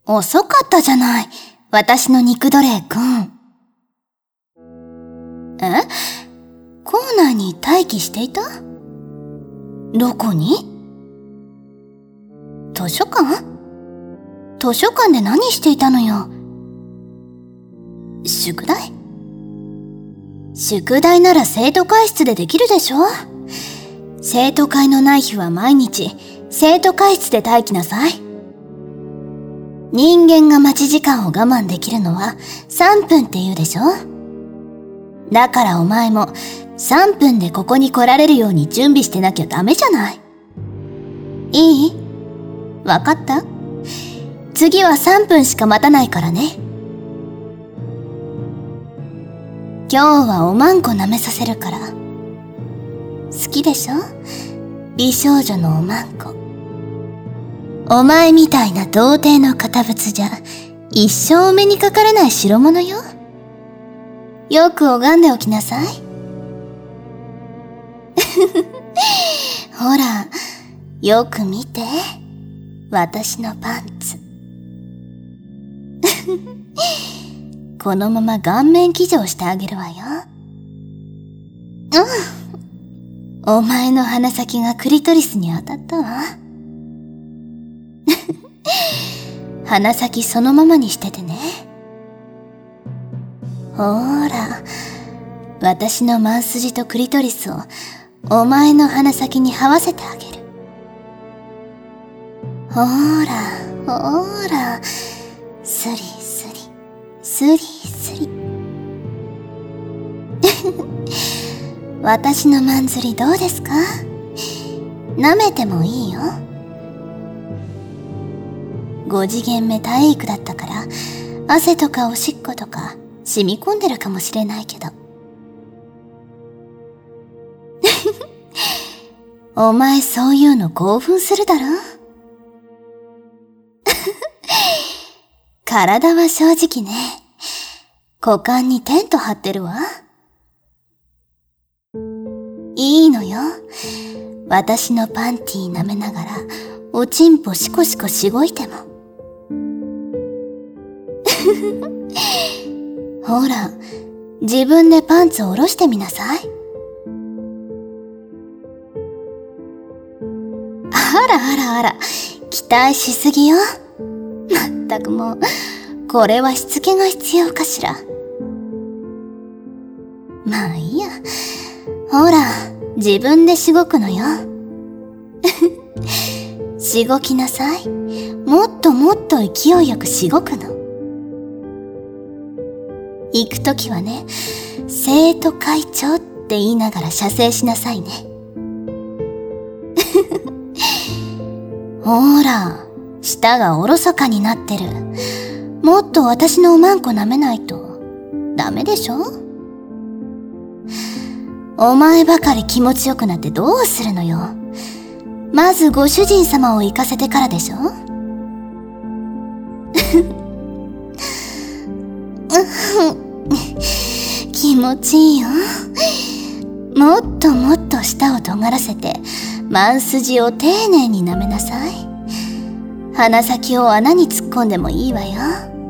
遅かったじゃない、私の肉奴隷くん。校内に待機していた？どこに？図書館？図書館で何していたのよ。宿題？宿題なら生徒会室でできるでしょ？生徒会のない日は毎日生徒会室で待機なさい。人間が待ち時間を我慢できるのは3分って言うでしょ？だからお前も3分でここに来られるように準備してなきゃダメじゃない。いい？わかった？次は3分しか待たないからね。今日はおまんこ舐めさせるから。好きでしょ？美少女のおまんこ。お前みたいな童貞の堅物じゃ一生お目にかかれない代物よ。よく拝んでおきなさい。ほら、よく見て。私のパンツ。このまま顔面騎乗してあげるわよ。お前の鼻先がクリトリスに当たったわ。鼻先そのままにしててね。ほーら、私のマンスジとクリトリスをお前の鼻先に這わせてあげる。ほーら、ほーら、スリスリ、スリスリ。私のマンズリどうですか？舐めてもいいよ。5次元目体育だったから、汗とかおしっことか染み込んでるかもしれないけど。お前そういうの興奮するだろ？体は正直ね、股間にテント張ってるわ。いいのよ。私のパンティー舐めながら、おちんぽシコシコしごいても。ほら、自分でパンツを下ろしてみなさい。あらあらあら、期待しすぎよ。まったくもう、これはしつけが必要かしら。まあいいや。ほら、自分でしごくのよ。しごきなさい。もっともっと勢いよくしごくの。行くときはね、生徒会長って言いながら射精しなさいね。ほら、舌がおろそかになってる。もっと私のおまんこ舐めないとダメでしょ？お前ばかり気持ちよくなってどうするのよ。まずご主人様を行かせてからでしょ？気持ちいいよ。もっともっと舌を尖らせてマンスジを丁寧に舐めなさい。鼻先を穴に突っ込んでもいいわよ。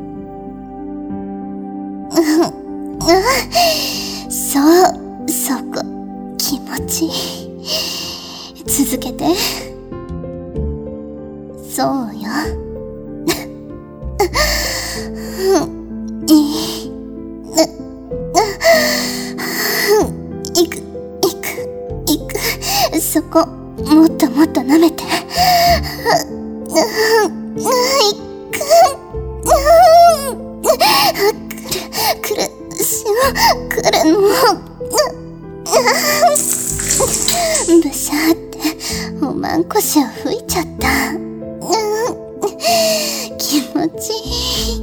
そう、そこ、気持ちいい。続けて。そうよ。そこ、もっともっと舐めて。くるしのブシャーっておまんこしを吹いちゃった。気持ちいい。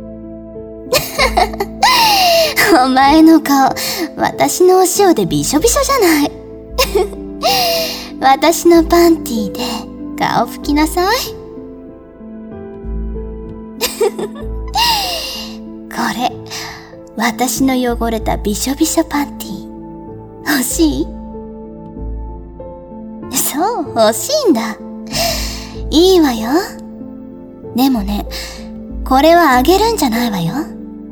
お前の顔、私のお塩でびしょびしょじゃない。私のパンティーで顔拭きなさい。これ、私の汚れたびしょびしょパンティー。欲しい？そう、欲しいんだ。いいわよ。でもね、 これはあげるんじゃないわよ。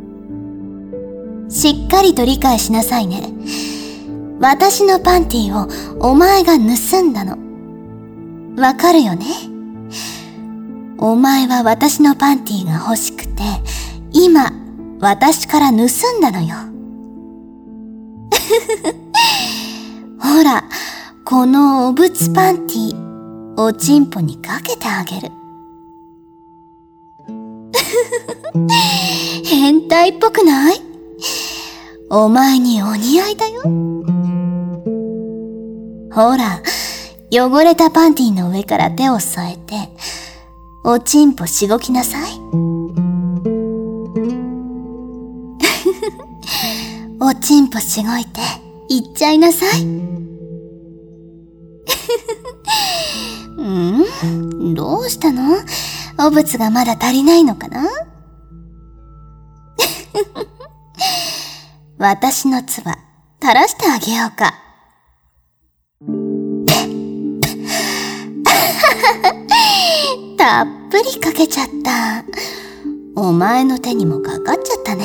しっかりと理解しなさいね。私のパンティをお前が盗んだの。わかるよね？お前は私のパンティが欲しくて、今、私から盗んだのよ。ほら、このお仏パンティ、おちんぽにかけてあげる。変態っぽくない？お前にお似合いだよ。ほら、汚れたパンティの上から手を添えて、おちんぽしごきなさい。おちんぽしごいて、いっちゃいなさい。どうしたの？お仏がまだ足りないのかな？私の唾、垂らしてあげようか。たっぷりかけちゃった。お前の手にもかかっちゃったね。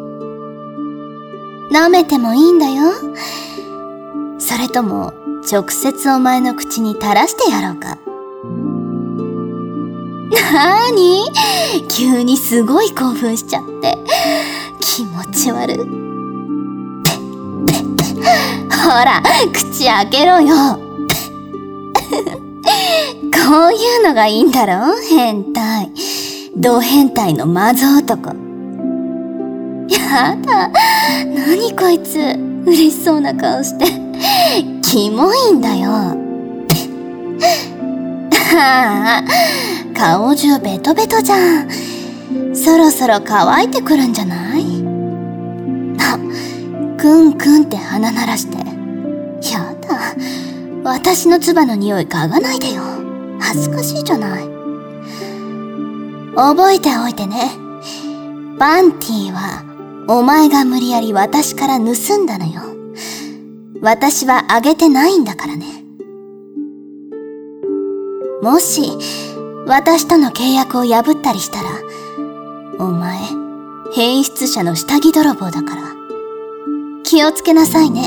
舐めてもいいんだよ。それとも、直接お前の口に垂らしてやろうか。なーに？急にすごい興奮しちゃって。気持ち悪い。ほら、口開けろよ。こういうのがいいんだろ？変態。ド変態のマゾ男。やだ。何こいつ。嬉しそうな顔して。キモいんだよ。はあ、顔中ベトベトじゃん。そろそろ乾いてくるんじゃない？あ、クンクンって鼻鳴らして。やだ。私の唾の匂い嗅がないでよ。恥ずかしいじゃない。覚えておいてね。パンティはお前が無理やり私から盗んだのよ。私はあげてないんだからね。もし私との契約を破ったりしたら、お前変質者の下着泥棒だから気をつけなさいね。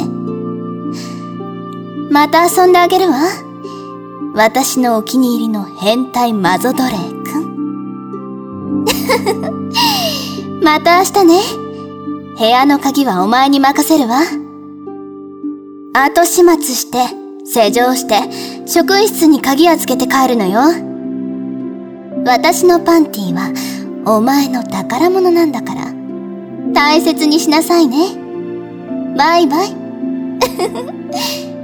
また遊んであげるわ。私のお気に入りの変態マゾ奴隷くん。また明日ね。部屋の鍵はお前に任せるわ。後始末して、施錠して、職員室に鍵をつけて帰るのよ。私のパンティはお前の宝物なんだから、大切にしなさいね。バイバイ。